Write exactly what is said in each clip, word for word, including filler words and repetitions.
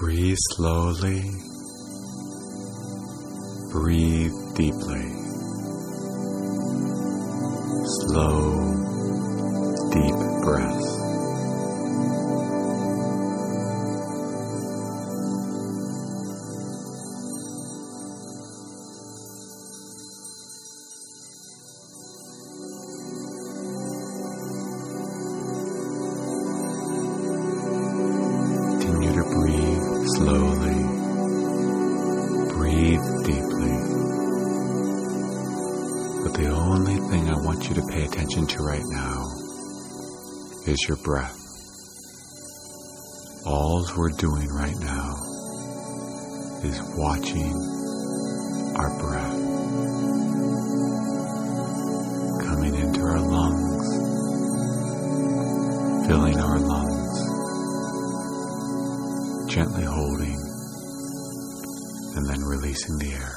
Breathe slowly, breathe deeply. Slow, deep breaths. Continue to breathe slowly, breathe deeply. But the only thing I want you to pay attention to right now is your breath. All we're doing right now is watching our breath coming into our lungs, filling our lungs, gently holding, and then releasing the air.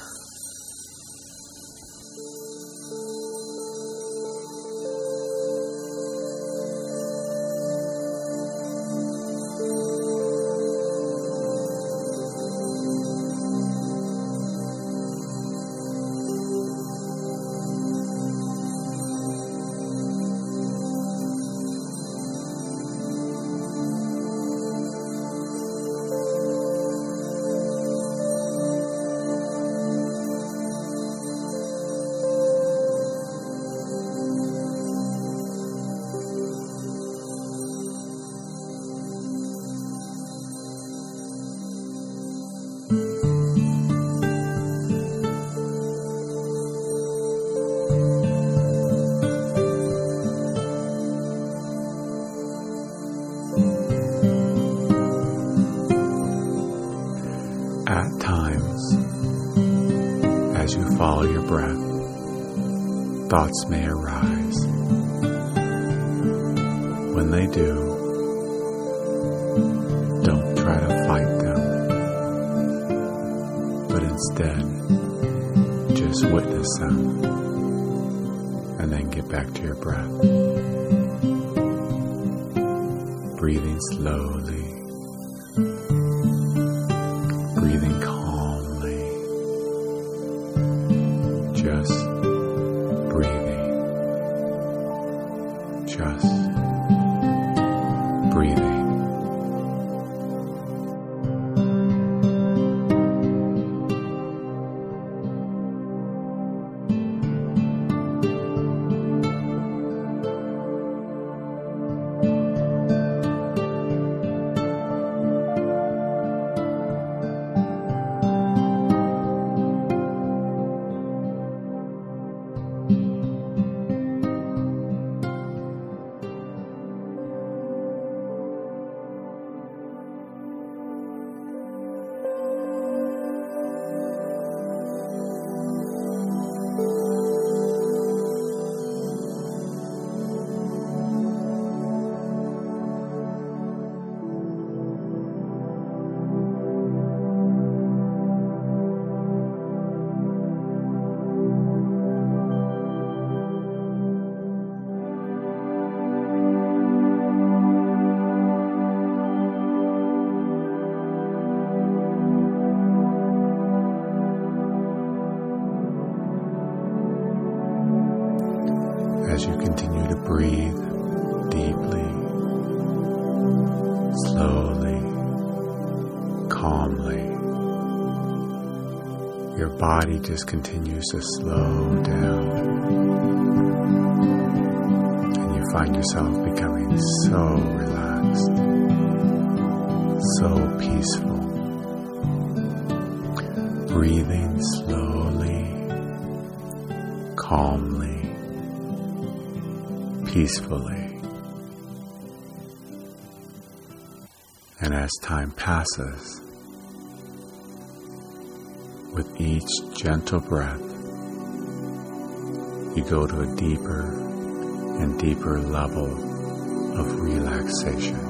At times, as you follow your breath, thoughts may arise. When they do, don't try to fight them, but instead, just witness them, and then get back to your breath. Breathing slowly, breathing calmly, just breathing, just breathing. As you continue to breathe deeply, slowly, calmly, your body just continues to slow down, and you find yourself becoming so relaxed, so peaceful, breathing slowly, calmly, peacefully. And as time passes, with each gentle breath, you go to a deeper and deeper level of relaxation.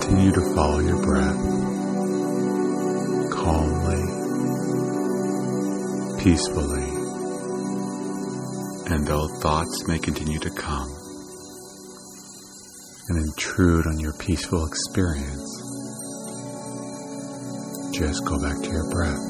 continue to follow your breath calmly, peacefully, and though thoughts may continue to come and intrude on your peaceful experience, just go back to your breath.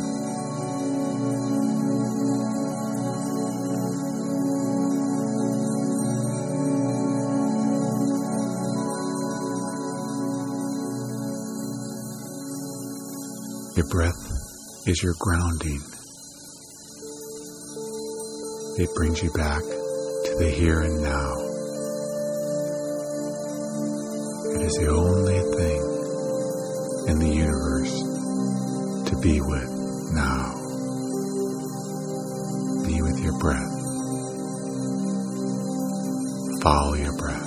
Your breath is your grounding. It brings you back to the here and now. It is the only thing in the universe to be with now. Be with your breath. Follow your breath.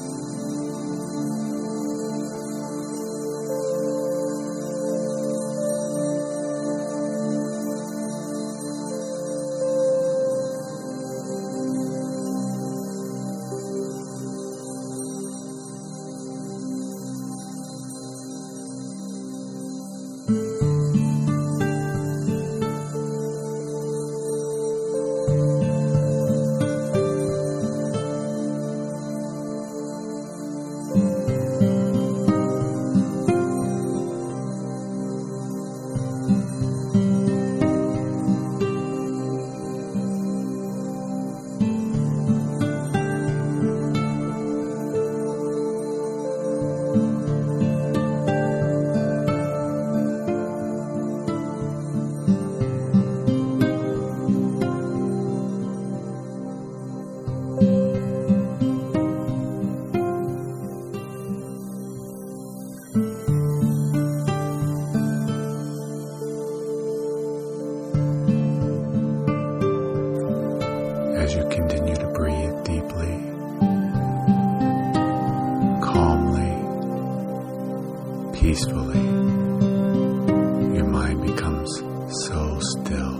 As you continue to breathe deeply, calmly, peacefully, your mind becomes so still,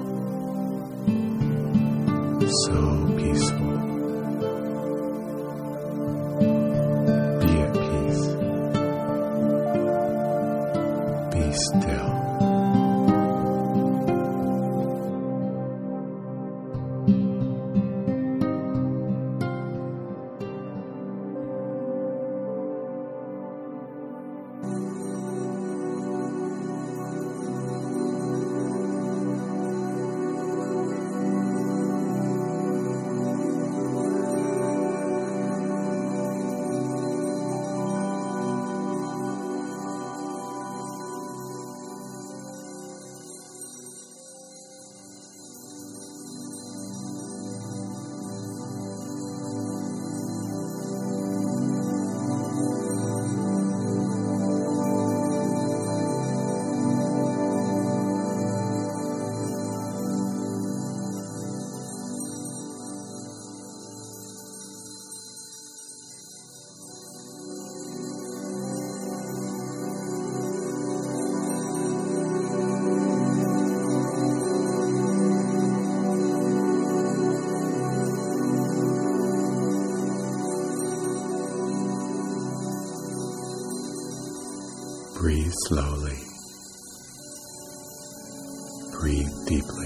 so peaceful. Be at peace. Be still. Breathe slowly. Breathe deeply.